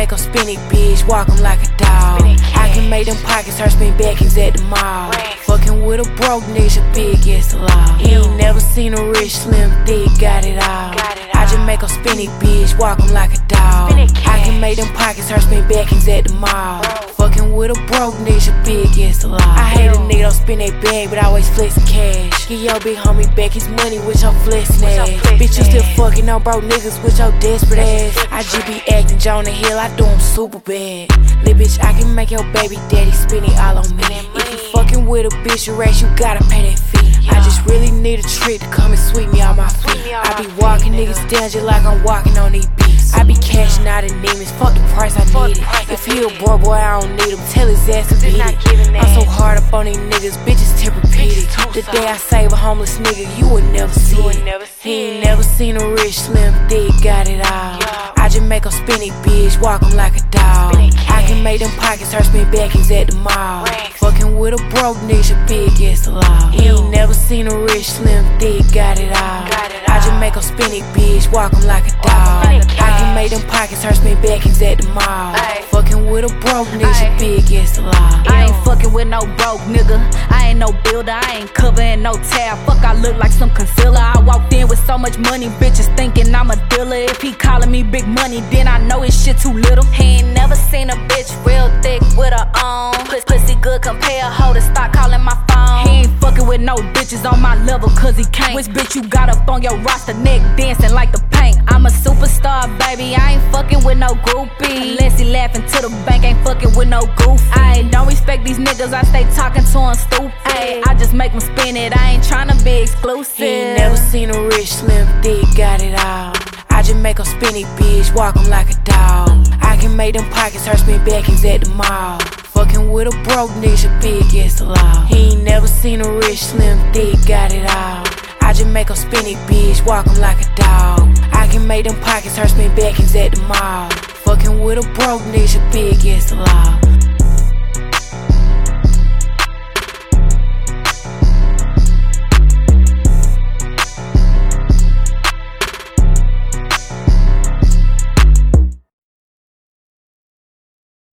make 'em spin it, bitch, walk 'em like a dog. I can make them pockets hurt, spin backings at the mall. Fucking with a broke nigga, big against the law. He ain't never seen a rich, slim, thick, got it all. I just make 'em spin it, bitch, walk 'em like a dog. I can make them pockets hurt, spin backings at the mall. Fucking with a broke nigga, big against the law. I hate a nigga don't spin that bag, but always flexin' cash. Get your big homie back his money with your flexin' ass. Bitch, you still fucking on broke niggas with your desperate ass. I just be acting Jonah Hill, I do 'em super bad. Lil' bitch, I can make your baby daddy spin it all on me. If you fucking with a bitch your ass, you gotta pay that fee. I just really need a trick to come and sweep me off my feet. I be walking niggas down just like I'm walking on these beats. I be cashing out in demons, fuck the price, I need it. If he a broke boy, I don't need him, tell his ass to beat it. I'm so hard up on these niggas, bitches temper-peated. The day I save a homeless nigga, you would never see it. He ain't never seen a rich, slim, thick, got it all. I just make 'em spin it, bitch, walk 'em like a dog. I can make them pockets hurt, spin backings at the mall. Fucking with a broke nigga, big against the law. He ain't never seen a rich, slim, thick, got it all. I just make 'em spin it, bitch, walk 'em like a dog. I can make them pockets hurt, spin backings at the mall. Fucking with a broke nigga, big against the law. I ain't fucking with no broke nigga. I ain't no builder, I ain't covering no tab. Fuck, I look like some concealer. I walked in with so much money, bitches thinking I'm a dealer. If he calling me big money, then I know his shit too little. He ain't never seen a bitch real thick with her own. Pussy good, compare a hoe to start calling my phone. He ain't fucking with no bitches on my level, cause he can't. Which bitch you got up on your roster, neck dancing like the paint? I'm a superstar, baby, I ain't fucking with no groupie. Unless he laughing to the bank, ain't fucking with no goof. I don't respect these niggas, I stay talking to them stupid. I just make them spin it, I ain't tryna be exclusive. He ain't never seen a rich, slim, thick, got it all. I just make 'em spin it, bitch, walk 'em like a dog. I can make them pockets hurt, spin backings at the mall. Fucking with a broke nigga, big against the law. He ain't never seen a rich, slim, thick, got it all. I just make 'em spin it, bitch, walk 'em like a dog. I can make them pockets hurt, spin backings at the mall. Fucking with a broke nigga, big against the law.